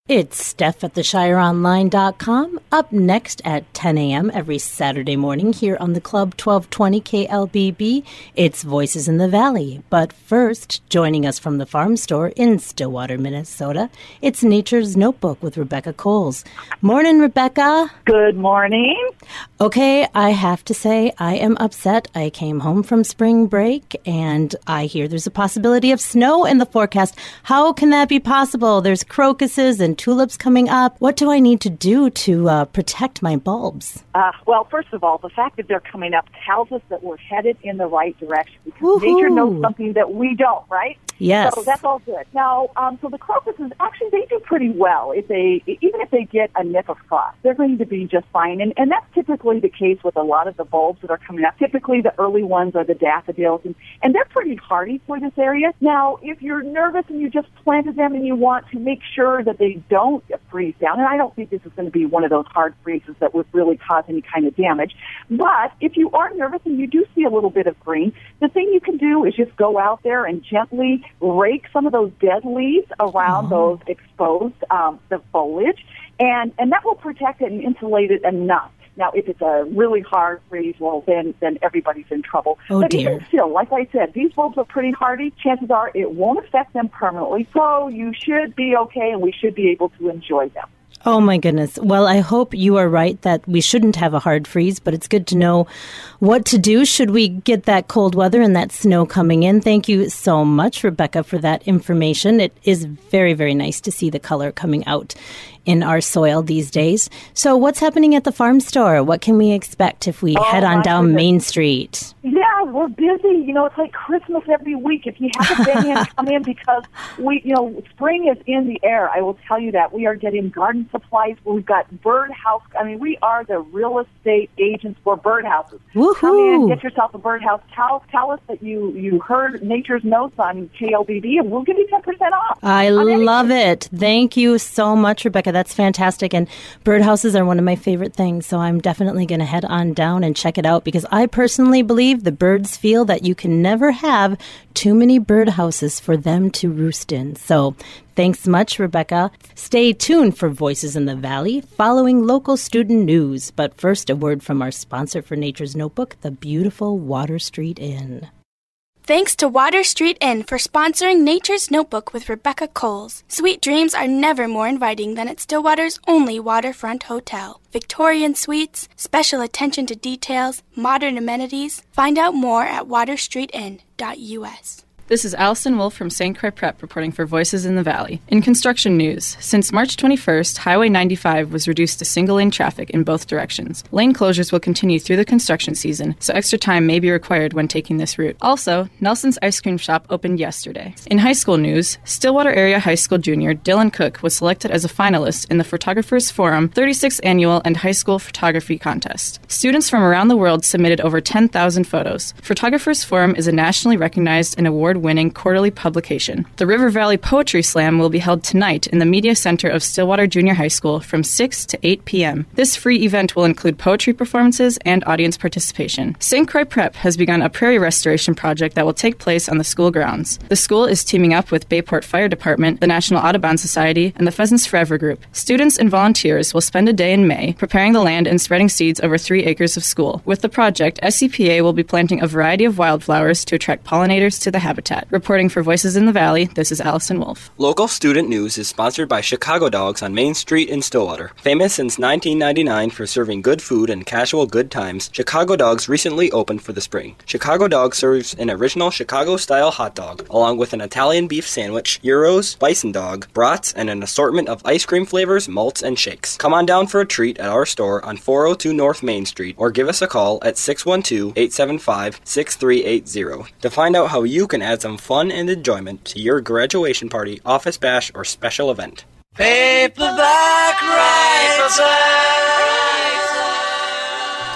It's Steph at theshireonline.com. Up next at 10 a.m. every Saturday morning here on the Club 1220 KLBB, it's Voices in the Valley. But first, joining us from the farm store in Stillwater, Minnesota, it's Nature's Notebook with Rebecca Coles. Morning, Rebecca. Good morning. Okay, I have to say I am upset. I came home from spring break and I hear there's a possibility of snow in the forecast. How can that be possible? There's crocuses and tulips coming up. What do I need to do to protect my bulbs? Well, first of all, the fact that they're coming up tells us that we're headed in the right direction because nature knows something that we don't, right? Yes. So that's all good. Now, so the crocuses, actually, they do pretty well. Even if they get a nip of frost, they're going to be just fine. And that's typically the case with a lot of the bulbs that are coming up. Typically, the early ones are the daffodils, and they're pretty hardy for this area. Now, if you're nervous and you just planted them and you want to make sure that they don't freeze down, and I don't think this is going to be one of those hard freezes that would really cause any kind of damage, but if you are nervous and you do see a little bit of green, the thing you can do is just go out there and gently rake some of those dead leaves around those exposed the foliage, and that will protect it and insulate it enough. Now, if it's a really hard freeze, well, then everybody's in trouble. But even still, like I said, these bulbs are pretty hardy. Chances are it won't affect them permanently, so you should be okay, and we should be able to enjoy them. Oh, my goodness. Well, I hope you are right that we shouldn't have a hard freeze, but it's good to know what to do should we get that cold weather and that snow coming in. Thank you so much, Rebecca, for that information. It is very, very nice to see the color coming out in our soil these days. So what's happening at the farm store? What can we expect if we head on down Main Street? Yeah, we're busy. You know, it's like Christmas every week. If you haven't been in, come in because spring is in the air. I will tell you that. We are getting garden supplies. We've got birdhouse. I mean, we are the real estate agents for birdhouses. Woohoo! Come in, get yourself a birdhouse. Tell us that you heard Nature's Notes on KLBB, and we'll give you 10% off. I love it. Thank you so much, Rebecca. That's fantastic. And birdhouses are one of my favorite things, so I'm definitely going to head on down and check it out because I personally believe the birds feel that you can never have too many birdhouses for them to roost in. So thanks much, Rebecca. Stay tuned for Voices in the Valley following local student news. But first, a word from our sponsor for Nature's Notebook, the beautiful Water Street Inn. Thanks to Water Street Inn for sponsoring Nature's Notebook with Rebecca Coles. Sweet dreams are never more inviting than at Stillwater's only waterfront hotel. Victorian suites, special attention to details, modern amenities. Find out more at waterstreetin.us. This is Allison Wolf from St. Croix Prep reporting for Voices in the Valley. In construction news, since March 21st, Highway 95 was reduced to single-lane traffic in both directions. Lane closures will continue through the construction season, so extra time may be required when taking this route. Also, Nelson's Ice Cream Shop opened yesterday. In high school news, Stillwater Area High School junior Dylan Cook was selected as a finalist in the Photographers Forum 36th Annual and High School Photography Contest. Students from around the world submitted over 10,000 photos. Photographers Forum is a nationally recognized and award-winning quarterly publication. The River Valley Poetry Slam will be held tonight in the Media Center of Stillwater Junior High School from 6 to 8 p.m. This free event will include poetry performances and audience participation. St. Croix Prep has begun a prairie restoration project that will take place on the school grounds. The school is teaming up with Bayport Fire Department, the National Audubon Society, and the Pheasants Forever Group. Students and volunteers will spend a day in May preparing the land and spreading seeds over 3 acres of school. With the project, SCPA will be planting a variety of wildflowers to attract pollinators to the habitat. Reporting for Voices in the Valley, this is Allison Wolf. Local Student News is sponsored by Chicago Dogs on Main Street in Stillwater. Famous since 1999 for serving good food and casual good times, Chicago Dogs recently opened for the spring. Chicago Dogs serves an original Chicago-style hot dog, along with an Italian beef sandwich, gyros, bison dog, brats, and an assortment of ice cream flavors, malts, and shakes. Come on down for a treat at our store on 402 North Main Street, or give us a call at 612-875-6380 to find out how you can add some fun and enjoyment to your graduation party, office bash, or special event. Paperback Writer.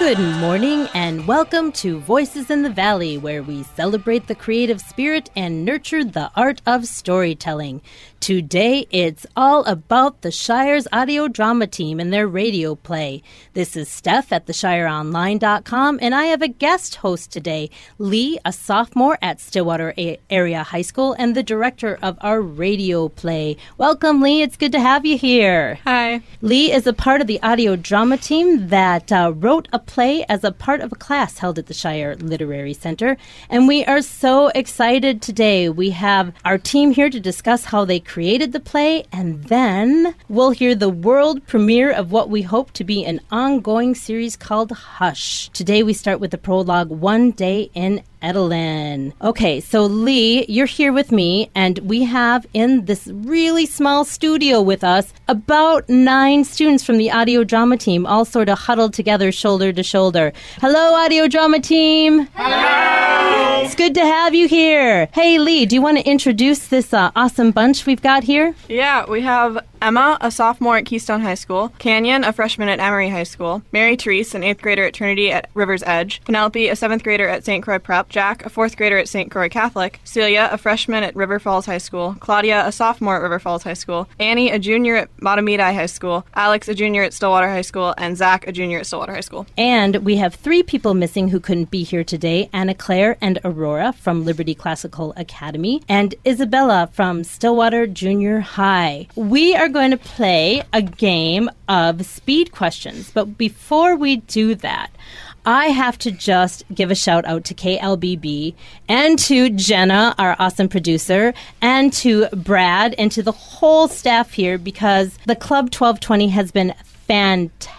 Good morning and welcome to Voices in the Valley, where we celebrate the creative spirit and nurture the art of storytelling. Today, it's all about the Shire's audio drama team and their radio play. This is Steph at theshireonline.com, and I have a guest host today, Lee, a sophomore at Stillwater Area High School and the director of our radio play. Welcome, Lee. It's good to have you here. Hi. Lee is a part of the audio drama team that wrote a play as a part of a class held at the Shire Literary Center, and we are so excited today. We have our team here to discuss how they created the play, and then we'll hear the world premiere of what we hope to be an ongoing series called Hush. Today we start with the prologue, One Day in Edelin. Okay, so Lee, you're here with me, and we have in this really small studio with us about 9 students from the audio drama team, all sort of huddled together shoulder to shoulder. Hello, audio drama team. Hello. It's good to have you here. Hey, Lee, do you want to introduce this awesome bunch we've got here? Yeah, we have Emma, a sophomore at Keystone High School, Canyon, a freshman at Emory High School, Mary Therese, an 8th grader at Trinity at River's Edge, Penelope, a 7th grader at St. Croix Prep, Jack, a 4th grader at St. Croix Catholic, Celia, a freshman at River Falls High School, Claudia, a sophomore at River Falls High School, Annie, a junior at Matamidi High School, Alex, a junior at Stillwater High School, and Zach, a junior at Stillwater High School. And we have 3 people missing who couldn't be here today, Anna Claire and Aurora from Liberty Classical Academy, and Isabella from Stillwater Junior High. We are going to play a game of speed questions, but before we do that, I have to just give a shout out to KLBB and to Jenna, our awesome producer, and to Brad and to the whole staff here, because the Club 1220 has been fantastic.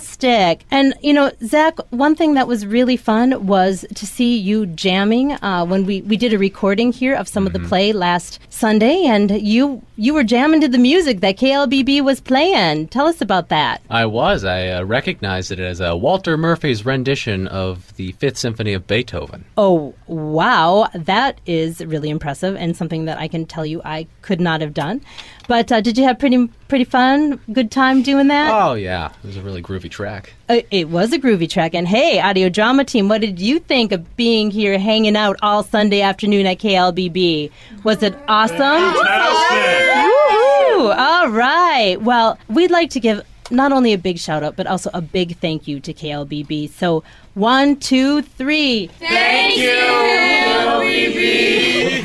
And, you know, Zach, one thing that was really fun was to see you jamming when we did a recording here of some of the play last Sunday, and you were jamming to the music that KLBB was playing. Tell us about that. I recognized it as Walter Murphy's rendition of the Fifth Symphony of Beethoven. Oh, wow. That is really impressive and something that I can tell you I could not have done. But did you have pretty fun, good time doing that? Oh, yeah. It was a really groovy track. It was a groovy track. And hey, audio drama team, what did you think of being here hanging out all Sunday afternoon at KLBB? Was it awesome? Fantastic! Woo-hoo! All right. Well, we'd like to give not only a big shout out, but also a big thank you to KLBB. So 1, 2, 3. Thank you, KLBB!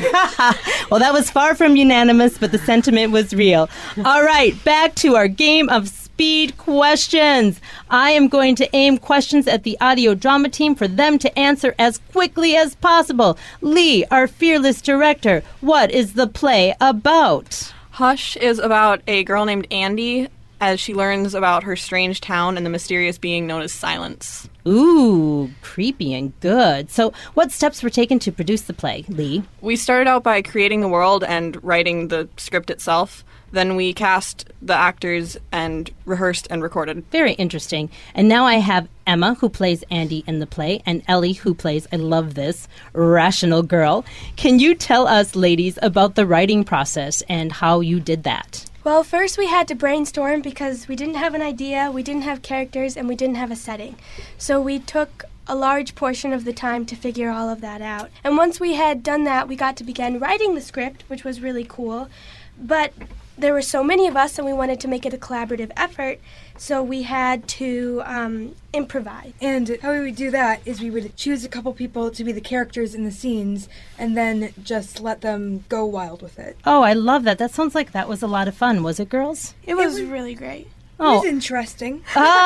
Well, that was far from unanimous, but the sentiment was real. All right, back to our game of speed questions. I am going to aim questions at the audio drama team for them to answer as quickly as possible. Lee, our fearless director, what is the play about? Hush is about a girl named Andy as she learns about her strange town and the mysterious being known as Silence. Ooh, creepy and good. So what steps were taken to produce the play, Lee? We started out by creating the world and writing the script itself. Then we cast the actors and rehearsed and recorded. Very interesting. And now I have Emma, who plays Andy in the play, and Ellie, who plays, I love this, Rational Girl. Can you tell us, ladies, about the writing process and how you did that? Well, first we had to brainstorm because we didn't have an idea, we didn't have characters, and we didn't have a setting. So we took a large portion of the time to figure all of that out. And once we had done that, we got to begin writing the script, which was really cool. But there were so many of us, and we wanted to make it a collaborative effort, so we had to improvise. And how we would do that is we would choose a couple people to be the characters in the scenes, and then just let them go wild with it. Oh, I love that. That sounds like that was a lot of fun. Was it, girls? It was really great. It was interesting.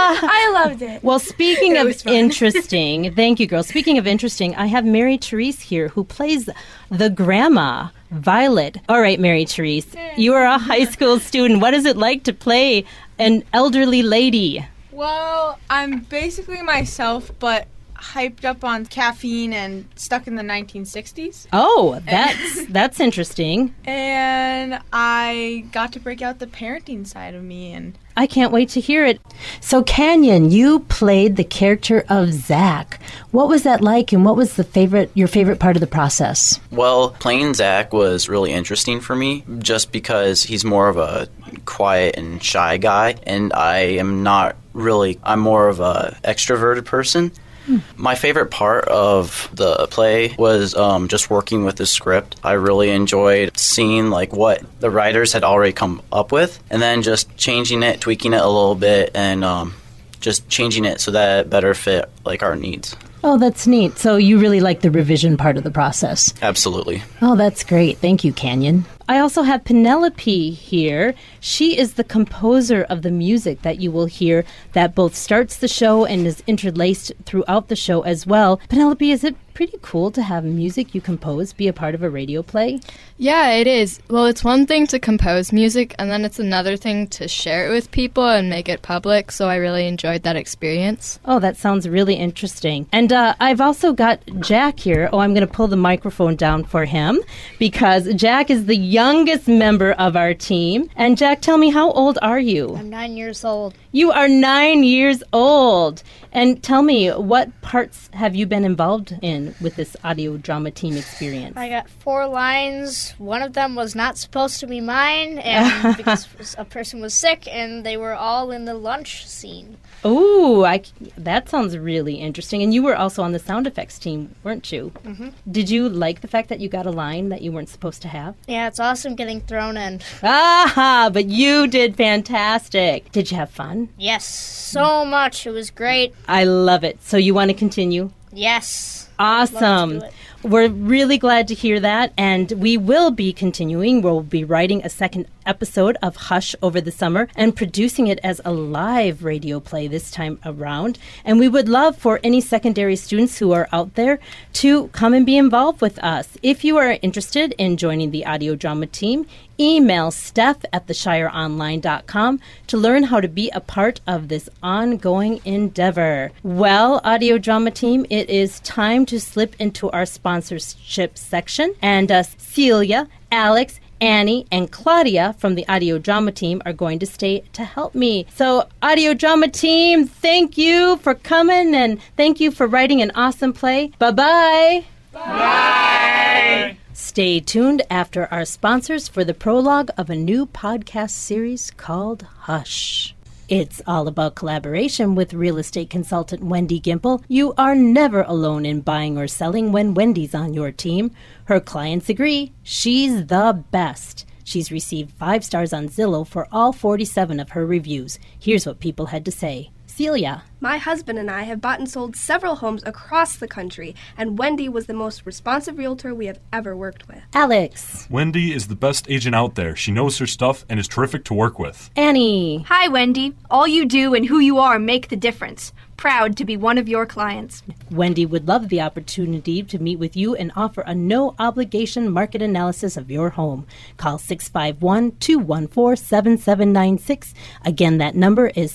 I loved it. Well, speaking of interesting, thank you, girls. Speaking of interesting, I have Mary Therese here, who plays the grandma, Violet. All right, Mary Therese, you are a high school student. What is it like to play an elderly lady? Well, I'm basically myself, but hyped up on caffeine and stuck in the 1960s. Oh, that's interesting. And I got to break out the parenting side of me, and I can't wait to hear it. So, Canyon, you played the character of Zach. What was that like, and what was your favorite part of the process? Well, playing Zach was really interesting for me, just because he's more of a quiet and shy guy, and I am not I'm more of a extroverted person. My favorite part of the play was just working with the script. I really enjoyed seeing like what the writers had already come up with, and then just changing it, tweaking it a little bit, and just changing it so that it better fit like our needs. Oh, that's neat. So you really like the revision part of the process. Absolutely. Oh, that's great. Thank you, Canyon. I also have Penelope here. She is the composer of the music that you will hear that both starts the show and is interlaced throughout the show as well. Penelope, is it pretty cool to have music you compose be a part of a radio play? Yeah, it is. Well, it's one thing to compose music, and then it's another thing to share it with people and make it public, so I really enjoyed that experience. Oh, that sounds really interesting. And I've also got Jack here. Oh, I'm going to pull the microphone down for him because Jack is the youngest member of our team. And Jack, tell me, how old are you? I'm 9 years old. You are 9 years old. And tell me, what parts have you been involved in with this audio drama team experience? I got 4 lines. One of them was not supposed to be mine, and because a person was sick, and they were all in the lunch scene. Ooh, that sounds really interesting. And you were also on the sound effects team, weren't you? Mm-hmm. Did you like the fact that you got a line that you weren't supposed to have? Yeah, it's awesome getting thrown in. Ah, but you did fantastic. Did you have fun? Yes, so much. It was great. I love it. So you want to continue? Yes. Awesome. We're really glad to hear that, and we will be continuing. We'll be writing a second episode of Hush over the summer and producing it as a live radio play this time around. And we would love for any secondary students who are out there to come and be involved with us. If you are interested in joining the audio drama team, email steph@theshireonline.com to learn how to be a part of this ongoing endeavor. Well, audio drama team, it is time to slip into our sponsorship section. And Celia, Alex, Annie, and Claudia from the audio drama team are going to stay to help me. So, audio drama team, thank you for coming and thank you for writing an awesome play. Bye-bye. Bye. Stay tuned after our sponsors for the prologue of a new podcast series called Hush. It's all about collaboration with real estate consultant Wendy Gimple. You are never alone in buying or selling when Wendy's on your team. Her clients agree. She's the best. She's received 5 stars on Zillow for all 47 of her reviews. Here's what people had to say. Celia. My husband and I have bought and sold several homes across the country, and Wendy was the most responsive realtor we have ever worked with. Alex. Wendy is the best agent out there. She knows her stuff and is terrific to work with. Annie. Hi, Wendy. All you do and who you are make the difference. Proud to be one of your clients. Wendy would love the opportunity to meet with you and offer a no-obligation market analysis of your home. Call 651-214-7796. Again, that number is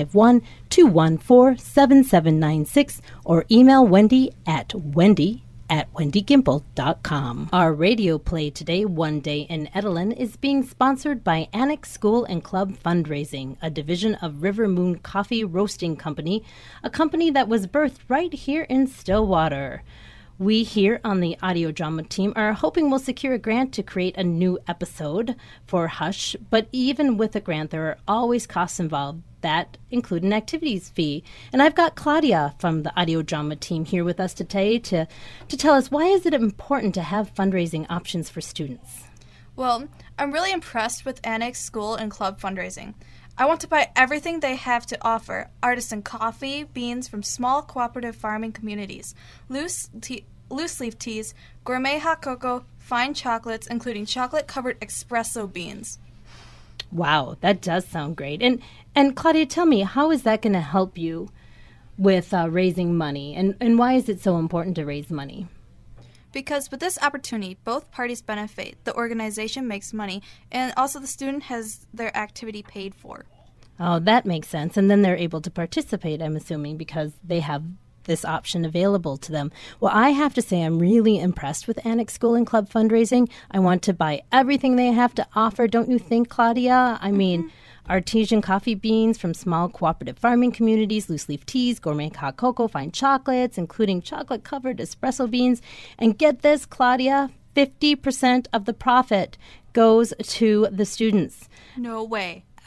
651-214-7796, or email Wendy at wendygimple.com. Our radio play today, One Day in Edelin, is being sponsored by Annex School and Club Fundraising, a division of River Moon Coffee Roasting Company, a company that was birthed right here in Stillwater. We here on the audio drama team are hoping we'll secure a grant to create a new episode for Hush, but even with a grant, there are always costs involved. That include an activities fee. And I've got Claudia from the audio drama team here with us today to tell us, why is it important to have fundraising options for students? Well, I'm really impressed with Annex School and Club Fundraising. I want to buy everything they have to offer: artisan coffee, beans from small cooperative farming communities, loose leaf teas, gourmet hot cocoa, fine chocolates, including chocolate-covered espresso beans. Wow, that does sound great. And Claudia, tell me, how is that going to help you with raising money? And why is it so important to raise money? Because with this opportunity, both parties benefit. The organization makes money, and also the student has their activity paid for. Oh, that makes sense. And then they're able to participate, I'm assuming, because they have this option available to them. Well, I have to say I'm really impressed with Annex School and Club Fundraising. I want to buy everything they have to offer. Don't you think, Claudia? I mean, artesian coffee beans from small cooperative farming communities, loose leaf teas, gourmet hot cocoa, fine chocolates, including chocolate-covered espresso beans. And get this, Claudia, 50% of the profit goes to the students. No way.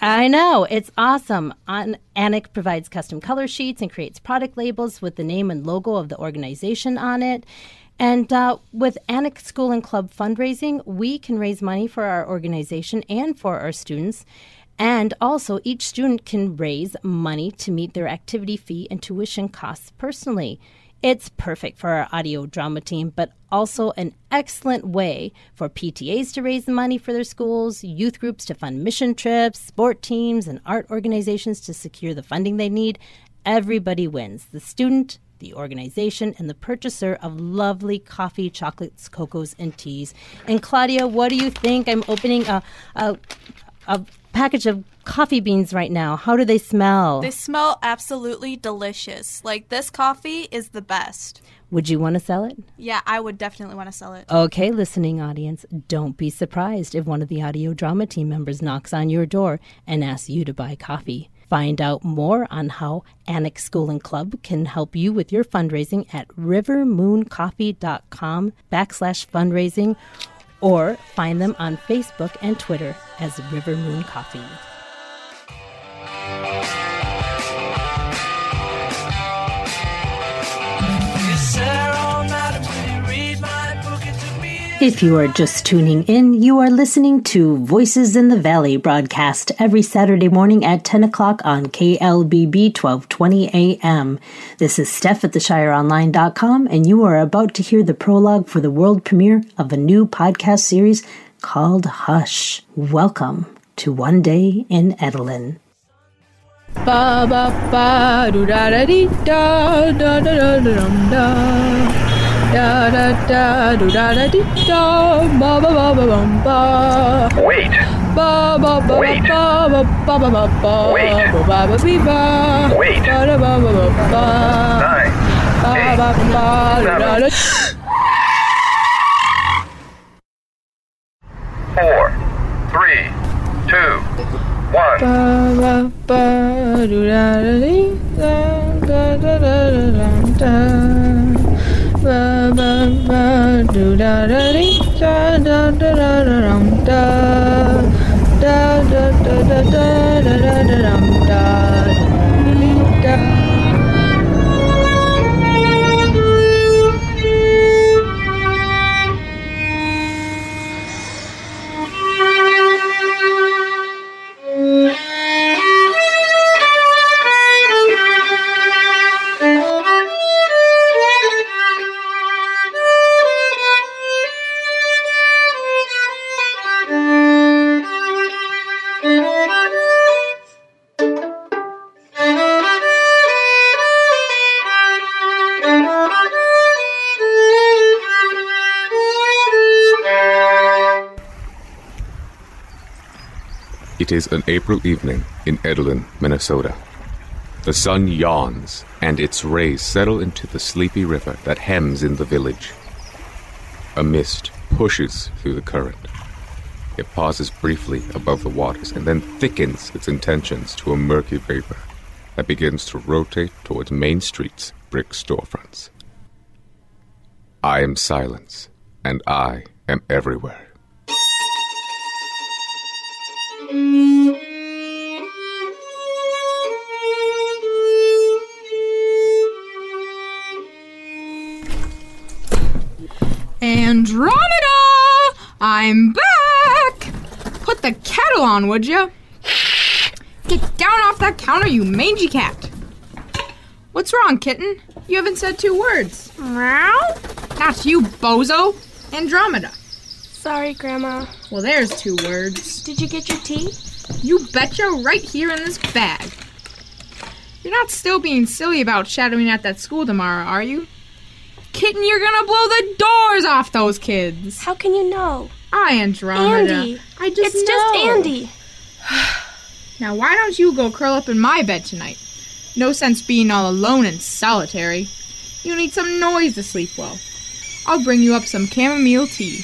I know. It's awesome. Anik provides custom color sheets and creates product labels with the name and logo of the organization on it. And with Anik School and Club fundraising, we can raise money for our organization and for our students. And also, each student can raise money to meet their activity fee and tuition costs personally. It's perfect for our audio drama team, but also an excellent way for PTAs to raise money for their schools, youth groups to fund mission trips, sport teams, and art organizations to secure the funding they need. Everybody wins. The student, the organization, and the purchaser of lovely coffee, chocolates, cocos, and teas. And Claudia, what do you think? I'm opening a package of coffee beans right now. How do they smell? They smell absolutely delicious. Like, this coffee is the best. Would you want to sell it? Yeah, I would definitely want to sell it. Okay, listening audience, don't be surprised if one of the audio drama team members knocks on your door and asks you to buy coffee. Find out more on how Anik School and Club can help you with your fundraising at rivermooncoffee.com/fundraising, or find them on Facebook and Twitter as River Moon Coffee. If you are just tuning in, you are listening to Voices in the Valley broadcast every Saturday morning at 10 o'clock on KLBB 1220 AM. This is Steph at theshireonline.com, and you are about to hear the prologue for the world premiere of a new podcast series called Hush. Welcome to One Day in Edelin. Ba ba ba do da da dee da da da da da da. Da da da do da da dee da ba ba ba ba bum ba. Wait. Ba ba ba Wait. ba ba ba ba ba ba. Wait. Ba ba ba bee ba. Wait. Ba da ba ba ba ba. 9, Ba ba ba do da da. 4, 3, 2, 1. Ba ba ba do da da dee da da da da da da. Ba ba ba do da da dee da da da da da da. Da da da da da da da da da da. It is an April evening in Edelin, Minnesota. The sun yawns, and its rays settle into the sleepy river that hems in the village. A mist pushes through the current. It pauses briefly above the waters and then thickens its intentions to a murky vapor that begins to rotate towards Main Street's brick storefronts. I am silence, and I am everywhere. Andromeda! I'm back! Put the kettle on, would ya? Get down off that counter, you mangy cat! What's wrong, kitten? You haven't said 2 words. Meow? Not you, bozo! Andromeda. Sorry, Grandma. Well, there's 2 words. Did you get your tea? You betcha, right here in this bag. You're not still being silly about shadowing at that school tomorrow, are you? Kitten, you're gonna blow the doors off those kids. How can you know? Andromeda. Andy. I just It's know. just Andy. Now, why don't you go curl up in my bed tonight? No sense being all alone and solitary. You need some noise to sleep well. I'll bring you up some chamomile tea.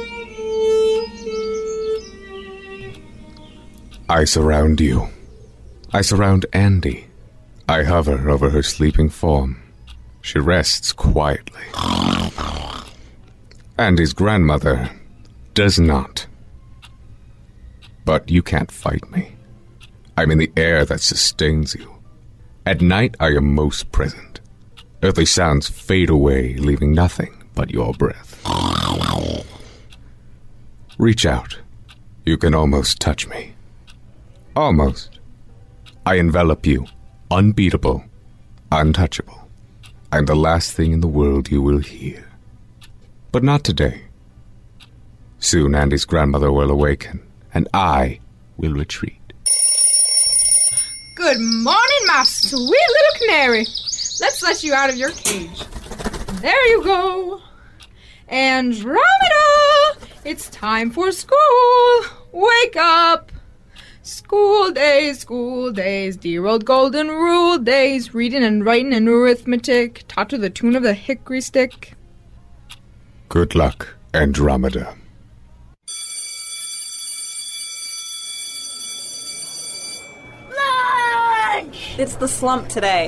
I surround you, I surround Andy. I hover over her sleeping form. She rests quietly. Andy's grandmother does not. But you can't fight me. I'm in the air that sustains you. At night, I am most present. Earthly sounds fade away, leaving nothing but your breath. Reach out. You can almost touch me. Almost. I envelop you. Unbeatable. Untouchable. I'm the last thing in the world you will hear. But not today. Soon Andy's grandmother will awaken, and I will retreat. Good morning, my sweet little canary. Let's let you out of your cage. There you go. Andromeda! It's time for school. Wake up. School days, dear old golden rule days. Reading and writing and arithmetic, taught to the tune of the hickory stick. Good luck, Andromeda. It's the slump today.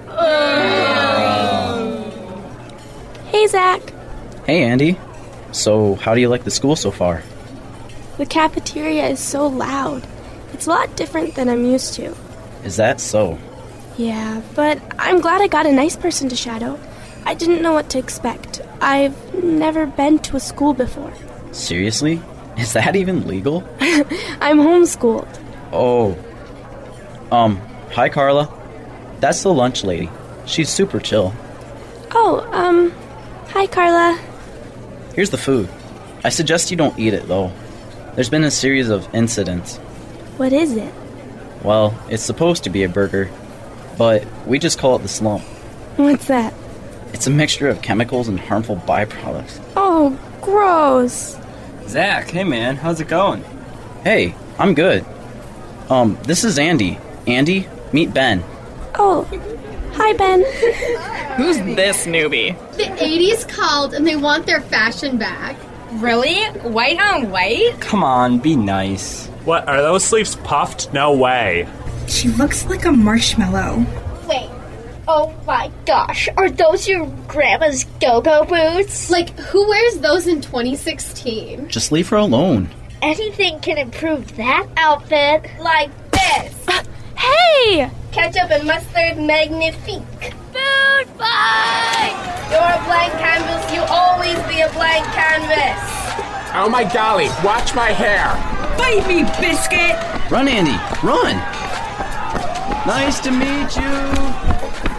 Hey, Zach. Hey, Andy. So, how do you like the school so far? The cafeteria is so loud. It's a lot different than I'm used to. Is that so? Yeah, but I'm glad I got a nice person to shadow. I didn't know what to expect. I've never been to a school before. Seriously? Is that even legal? I'm homeschooled. Oh. Hi, Carla. That's the lunch lady. She's super chill. Oh, hi, Carla. Here's the food. I suggest you don't eat it, though. There's been a series of incidents. What is it? Well, it's supposed to be a burger, but we just call it the slump. What's that? It's a mixture of chemicals and harmful byproducts. Oh, gross. Zach, hey man, how's it going? Hey, I'm good. This is Andy. Andy, meet Ben. Oh, hi, Ben. Who's this newbie? The 80s called and they want their fashion back. Really? White on white? Come on, be nice. What, are those sleeves puffed? No way. She looks like a marshmallow. Wait. Oh my gosh. Are those your grandma's go-go boots? Like, who wears those in 2016? Just leave her alone. Anything can improve that outfit. Like this. Hey! Ketchup and mustard magnifique. Food fight! You're a blank canvas. You always be a blank canvas. Oh my golly, watch my hair. Bite me, biscuit! Run, Andy, run! Nice to meet you!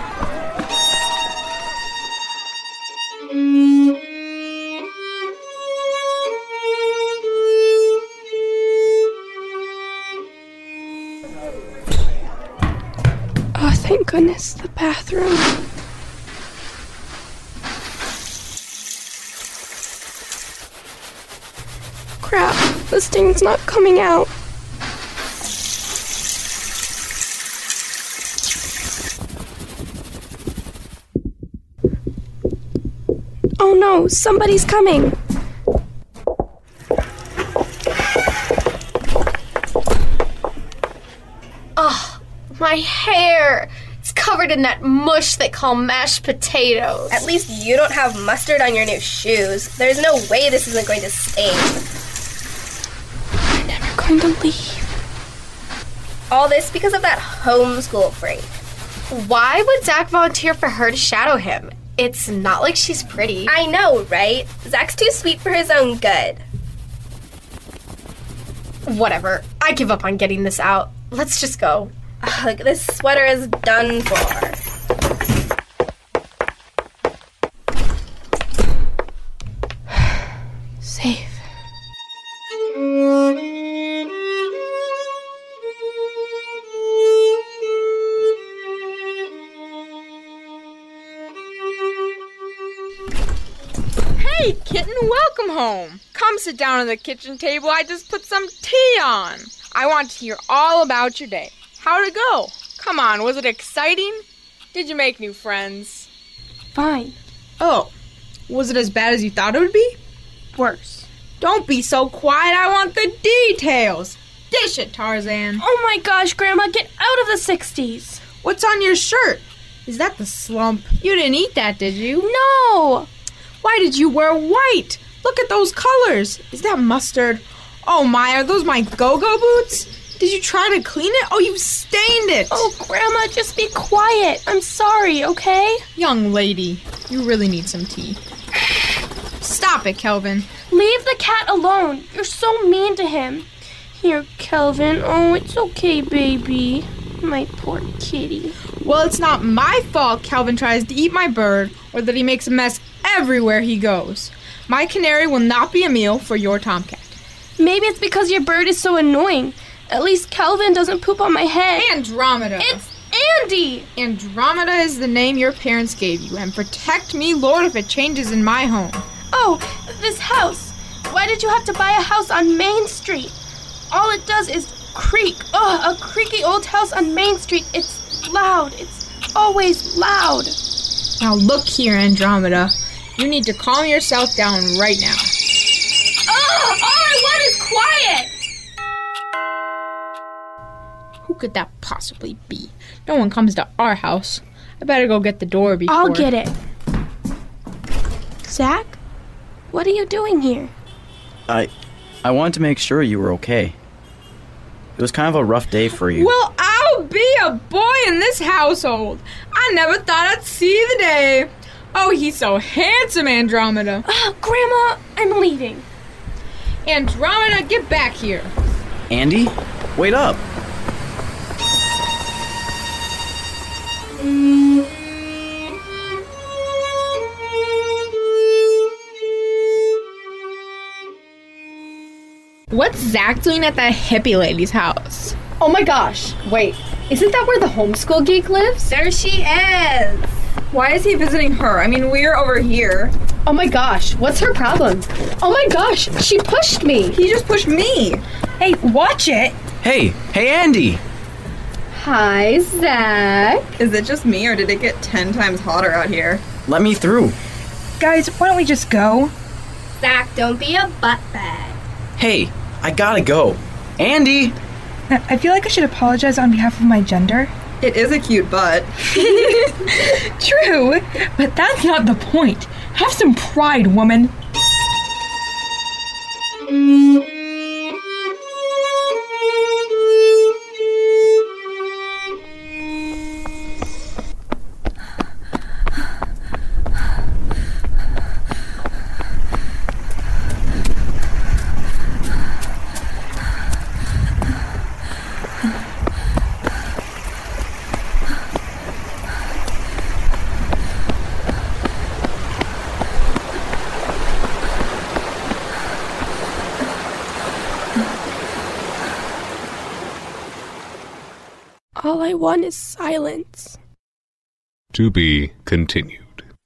Oh, thank goodness, the bathroom. Crap, the sting's not coming out. Oh no, somebody's coming. Oh, my hair. It's covered in that mush they call mashed potatoes. At least you don't have mustard on your new shoes. There's no way this isn't going to stain. I'm never going to leave. All this because of that homeschool freak. Why would Zach volunteer for her to shadow him? It's not like she's pretty. I know, right? Zach's too sweet for his own good. Whatever. I give up on getting this out. Let's just go. Ugh, this sweater is done for. Safe. Hey, kitten, welcome home. Come sit down at the kitchen table. I just put some tea on. I want to hear all about your day. How'd it go? Come on, was it exciting? Did you make new friends? Fine. Oh, was it as bad as you thought it would be? Worse. Don't be so quiet. I want the details. Dish it, Tarzan. Oh my gosh, Grandma, get out of the 60s. What's on your shirt? Is that the slump? You didn't eat that, did you? No! Why did you wear white? Look at those colors. Is that mustard? Oh my, are those my go-go boots? Did you try to clean it? Oh, you stained it. Oh, Grandma, just be quiet. I'm sorry, okay? Young lady, you really need some tea. Stop it, Kelvin. Leave the cat alone. You're so mean to him. Here, Kelvin. Oh, it's okay, baby. My poor kitty. Well, it's not my fault Kelvin tries to eat my bird or that he makes a mess everywhere he goes. My canary will not be a meal for your tomcat. Maybe it's because your bird is so annoying. At least Kelvin doesn't poop on my head. Andromeda. It's Andy. Andromeda is the name your parents gave you, and protect me, Lord, if it changes in my home. Oh, this house. Why did you have to buy a house on Main Street? All it does is creak. Ugh, a creaky old house on Main Street. It's loud. It's always loud. Now look here, Andromeda. You need to calm yourself down right now. Ugh, all I want is quiet. Who could that possibly be? No one comes to our house. I better go get the door before... I'll get it. Zach, what are you doing here? I wanted to make sure you were okay. It was kind of a rough day for you. Well, I'll be a boy in this household. I never thought I'd see the day. Oh, he's so handsome, Andromeda. Grandma, I'm leaving. Andromeda, get back here. Andy, wait up. What's Zach doing at that hippie lady's house? Oh my gosh, wait. Isn't that where the homeschool geek lives? There she is. Why is he visiting her? I mean, we're over here. Oh my gosh, what's her problem? Oh my gosh, she pushed me. He just pushed me. Hey, watch it. Hey, Andy. Hi, Zach. Is it just me, or did it get 10 times hotter out here? Let me through. Guys, why don't we just go? Zach, don't be a buttbag. Hey, I gotta go. Andy! I feel like I should apologize on behalf of my gender. It is a cute butt. True, but that's not the point. Have some pride, woman. All I want is silence. To be continued.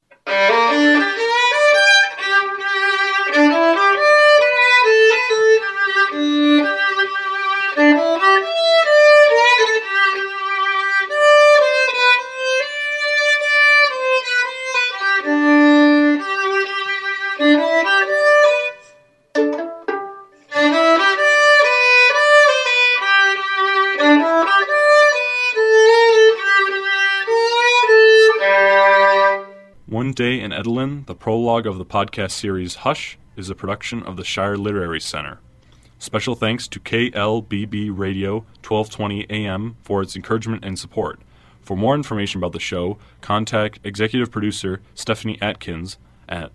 One Day in Edellin, the prologue of the podcast series Hush, is a production of the Shire Literary Center. Special thanks to KLBB Radio 1220 AM for its encouragement and support. For more information about the show, contact executive producer Stephanie Atkins at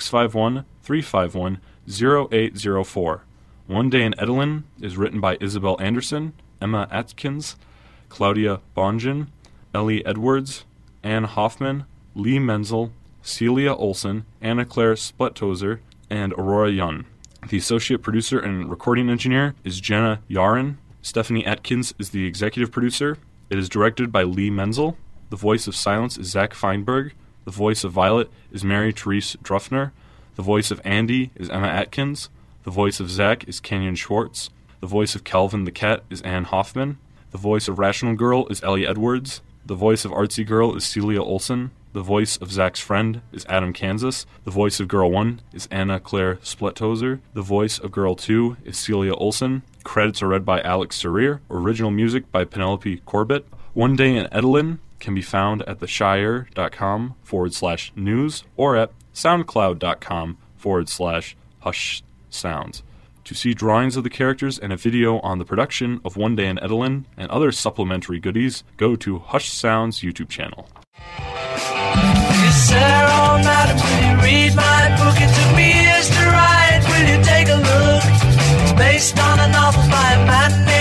651-351-0804. One Day in Edellin is written by Isabel Anderson, Emma Atkins, Claudia Bongen, Ellie Edwards, Ann Hoffman, Lee Menzel, Celia Olson, Anna Claire Splettozer, and Aurora Yun. The associate producer and recording engineer is Jenna Yaren. Stephanie Atkins is the executive producer. It is directed by Lee Menzel. The voice of Silence is Zach Feinberg. The voice of Violet is Mary Therese Druffner. The voice of Andy is Emma Atkins. The voice of Zach is Kenyon Schwartz. The voice of Calvin the Cat is Ann Hoffman. The voice of Rational Girl is Ellie Edwards. The voice of Artsy Girl is Celia Olson. The voice of Zach's friend is Adam Kansas. The voice of Girl 1 is Anna Claire Splettozer. The voice of Girl 2 is Celia Olson. Credits are read by Alex Sarir. Original music by Penelope Corbett. One Day in Edelin can be found at theshire.com/news or at soundcloud.com/hush sounds. To see drawings of the characters and a video on the production of One Day in Edelin and other supplementary goodies, go to Hush Sounds YouTube channel. You sat all night until you read my book. It took me years to write. Will you take a look? It's based on a novel by a man named